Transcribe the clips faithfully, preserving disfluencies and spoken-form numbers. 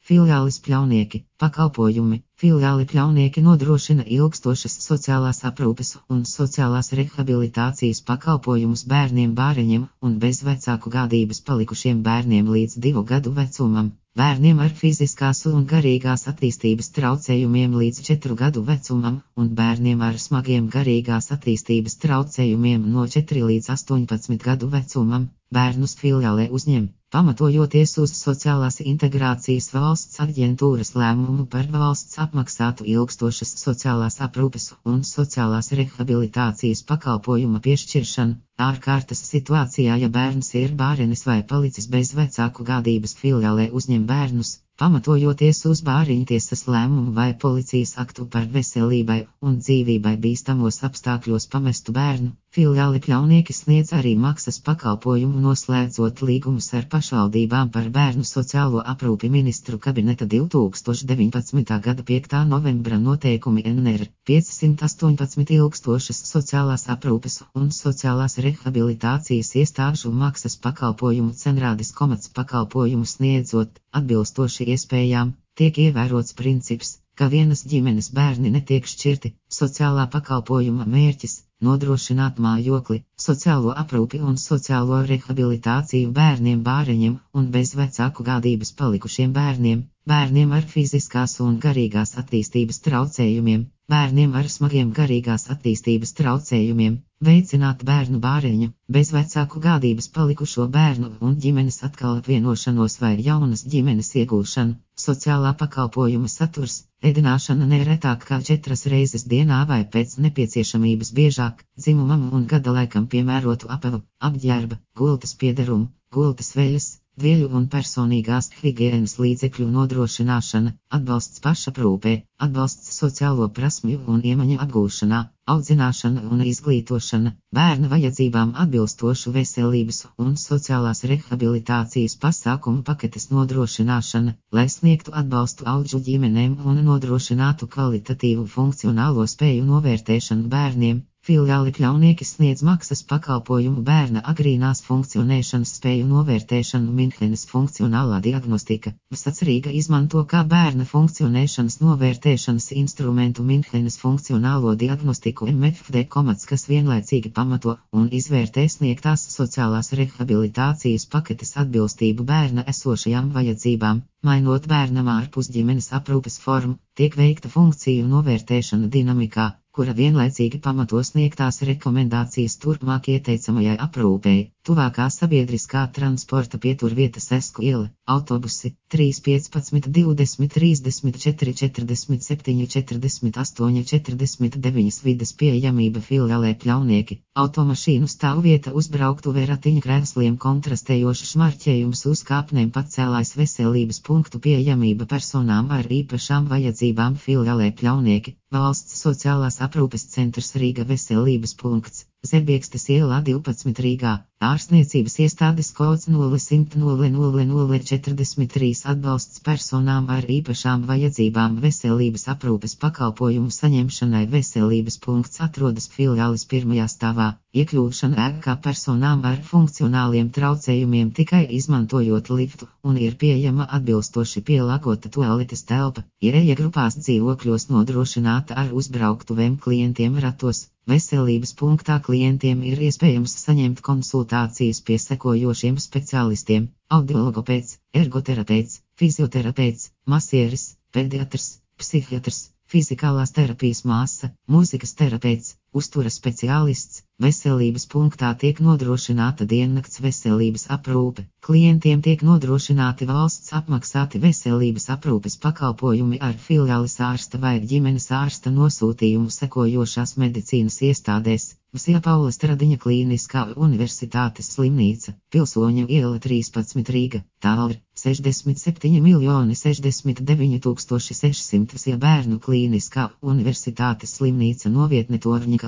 Filiālis Pļaunieki, pakalpojumi. Filiāli Pļaunieki nodrošina ilgstošas sociālās aprūpes un sociālās rehabilitācijas pakalpojumus bērniem, bāreņiem un bezvecāku gādības palikušiem bērniem līdz divu gadu vecumam, bērniem ar fiziskās un garīgās attīstības traucējumiem līdz četru gadu vecumam un bērniem ar smagiem garīgās attīstības traucējumiem no četriem līdz astoņpadsmit gadu vecumam. Bērnus filiālē uzņem, pamatojoties uz Sociālās integrācijas valsts aģentūras lēmumu par valsts apmaksātu ilgstošas sociālās aprūpes un sociālās rehabilitācijas pakalpojuma piešķiršanu. Ārkārtas situācijā, ja bērns ir bārenis vai palicis bez vecāku gādības, filiālē uzņem bērnus, pamatojoties uz bāriņtiesas lēmumu vai policijas aktu par veselībai un dzīvībai bīstamos apstākļos pamestu bērnu. Filiāli Pļaunieki sniedz arī maksas pakalpojumu, noslēdzot līgumus ar pašvaldībām par bērnu sociālo aprūpi. Ministru kabineta divi tūkstoši deviņpadsmitā gada piekta novembra noteikumi N R piecsimt astoņpadsmit ilgstošas sociālās aprūpes un sociālās rehabilitācijas iestāžu maksas pakalpojumu cenrādis komats pakalpojumu sniedzot atbilstoši iespējām, tiek ievērots princips, ka vienas ģimenes bērni netiek šķirti. Sociālā pakalpojuma mērķis nodrošināt mājokli, sociālo aprūpi un sociālo rehabilitāciju bērniem, bāreņiem un bezvecāku gādības palikušiem bērniem, bērniem ar fiziskās un garīgās attīstības traucējumiem, bērniem ar smagiem garīgās attīstības traucējumiem, veicināt bērnu, bāreņu, bezvecāku gādības palikušo bērnu un ģimenes atkal apvienošanos vai jaunas ģimenes iegūšanu. Sociālā pakalpojuma saturs – ēdināšana ne retāk kā četras reizes dienā vai pēc nepieciešamības biežāk, dzimumam un gada laikam piemērotu apavu, apģērba, gultas piederumu, gultas veļas, dvieļu un personīgās higienas līdzekļu nodrošināšana, atbalsts pašaprūpē, atbalsts sociālo prasmju un iemaņu apgūšanā, audzināšana un izglītošana, bērna vajadzībām atbilstošu veselības un sociālās rehabilitācijas pasākumu paketes nodrošināšana, lai sniegtu atbalstu audžu ģimenēm un nodrošinātu kvalitatīvu funkcionālo spēju novērtēšanu bērniem. Filiāli Pļaunieki sniedz maksas pakalpojumu bērna agrīnās funkcionēšanas spēju novērtēšanu. Minhenes funkcionālā diagnostika. Vsats Rīga izmanto kā bērna funkcionēšanas novērtēšanas instrumentu Minhenes funkcionālo diagnostiku M F D komats, kas vienlaicīgi pamato un izvērtē sniegtās sociālās rehabilitācijas paketes atbilstību bērna esošajām vajadzībām. Mainot bērnam ārpus ģimenes aprūpes formu, tiek veikta funkciju novērtēšana dinamikā, kura vienlaicīgi pamato sniegtās rekomendācijas turpmāk ieteicamajai aprūpei. Tuvākā sabiedriskā transporta pieturvietas Esku iela, autobusi trīs piecpadsmit divdesmit trīsdesmit četri četrdesmit septiņi četrdesmit astoņi četrdesmit deviņi vides pieejamība Filiālē Pļaunieki, automašīnu stāvvieta uzbrauktuve ratiņkrēsliem, kontrastējošs marķējums uz kāpnēm, pacēlājs veselības punktu pieejamība personām ar īpašām vajadzībām Filiālē Pļaunieki, valsts sociālās aprūpes centrs Rīga, veselības punkts Zebiekstes ielā divpadsmit Rīgā, ārstniecības iestādes kods nulle nulle nulle nulle četrdesmit trīs, atbalsts personām ar īpašām vajadzībām veselības aprūpes pakalpojumu saņemšanai. Veselības punkts atrodas Filiāles pirmajā stāvā. Iekļūšana ēkā personām ar funkcionāliem traucējumiem tikai izmantojot liftu un ir pieejama atbilstoši pielāgota tualetes telpa. Ieeja grupās dzīvokļos nodrošināta ar uzbrauktuvēm klientiem ratos. Veselības punktā klientiem ir iespējams saņemt konsultācijas pie sekojošiem speciālistiem – audiologopēds, ergoterapeits, fizioterapeits, masieris, pediatrs, psihiatrs, fizikālās terapijas māsa, mūzikas terapeits, uztura speciālists. Veselības punktā tiek nodrošināta diennakts veselības aprūpe. Klientiem tiek nodrošināti valsts apmaksāti veselības aprūpes pakalpojumi ar filiāles ārsta vai ģimenes ārsta nosūtījumu sekojošās medicīnas iestādēs. Vsija Paula Stradiņa klīniskā universitātes slimnīca, Pilsoņu iela trīspadsmit Rīga, tālruņa sešdesmit septiņi miljoni sešdesmit deviņi tūkstoši sešsimt. Vsija bērnu klīniskā universitātes slimnīca, novietne Torņakalns,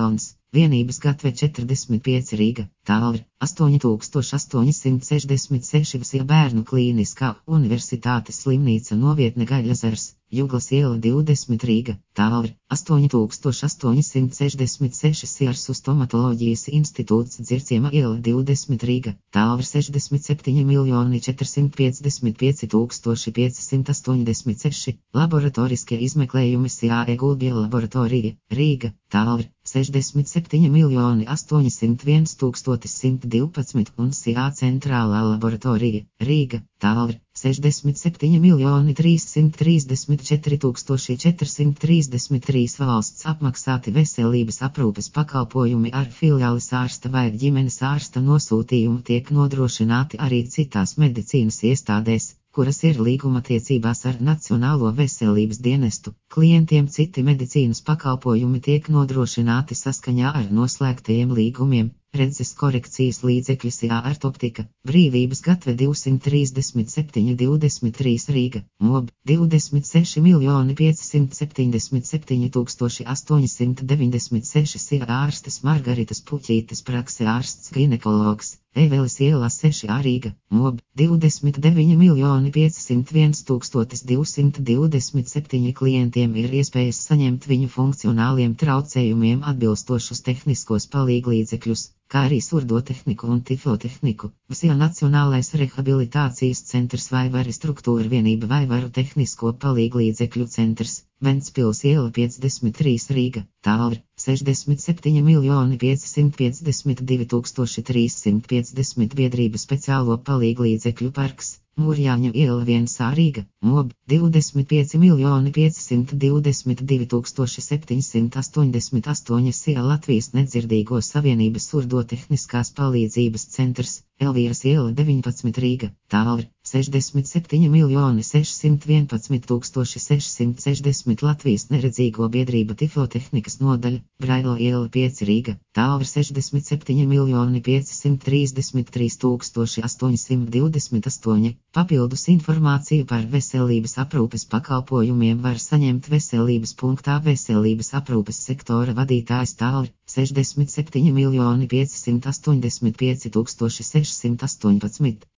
Vienības gatve četrdesmit pieci Rīga, Talvri, astoņi tūkstoši astoņi simti sešdesmit seši Visija bērnu klīniskā universitātes slimnīca novietne Gaļazars, Juglas iela divdesmit Rīga, Talvri, astoņi tūkstoši astoņi simti sešdesmit seši Siersu stomatoloģijas institūts Dzirciema iela divdesmit Rīga, Talvri sešdesmit septiņi miljoni četrsimt piecdesmit pieci tūkstoši piecsimt astoņdesmit seši, laboratoriskie izmeklējumi S I A E Gulbja laboratorija, Rīga, Talvri, sešdesmit septiņi miljoni astoņsimt viens tūkstotis simt divpadsmit un S I A centrālā laboratorija, Rīga, Talvri, sešdesmit septiņi miljoni trīssimt trīsdesmit četri tūkstoši četrsimt trīsdesmit trīs valsts apmaksāti veselības aprūpes pakalpojumi ar filiālis ārsta vai ģimenes ārsta nosūtījumu tiek nodrošināti arī citās medicīnas iestādēs, kuras ir līgumatiecībās ar Nacionālo veselības dienestu. Klientiem citi medicīnas pakalpojumi tiek nodrošināti saskaņā ar noslēgtajiem līgumiem. Redzes korekcijas līdzekļi S I A Artoptika, Brīvības gatve divsimt trīsdesmit septiņi divdesmit trīs Rīga, Mob, divdesmit seši miljoni piecsimt septiņdesmit septiņi tūkstoši astoņsimt deviņdesmit seši S I A ārstes Margaritas Puķītes prakse ārsts ginekologs, Evelis iela seši A Rīga, Mob, divdesmit deviņi miljoni piecsimt viens tūkstotis divsimt divdesmit septiņi klientiem ir iespējas saņemt viņu funkcionāliem traucējumiem atbilstošus tehniskos palīglīdzekļus, kā arī surdotehniku un tiflotehniku. Visija Nacionālais rehabilitācijas centrs Vaivari struktūra vienība Vaivaru tehnisko palīglīdzekļu centrs, Ventspils iela piecdesmit trīs Rīga, Talvri, sešdesmit septiņi miljoni piecsimt piecdesmit divi tūkstoši trīssimt piecdesmit biedrība speciālo palīglīdzekļu parks, Mūrjāņu iela viens A Rīga, Mob, divdesmit pieci miljoni piecsimt divdesmit divi tūkstoši septiņsimt astoņdesmit astoņi S I A Latvijas nedzirdīgo savienības surdotehniskās palīdzības centrs, Elvīras iela deviņpadsmit Rīga, Talvri, sešdesmit septiņi miljoni sešsimt vienpadsmit tūkstoši sešsimt sešdesmit Latvijas neredzīgo biedrība tiflotehnikas nodaļa, Brailo iela pieci Rīga, Talvri sešdesmit septiņi miljoni piecsimt trīsdesmit trīs tūkstoši astoņsimt divdesmit astoņi. Papildus informāciju par veselības aprūpes pakalpojumiem var saņemt veselības punktā veselības aprūpes sektora vadītājs Talvri, sešdesmit septiņi miljoni piecsimt astoņdesmit pieci tūkstoši sešsimt astoņpadsmit.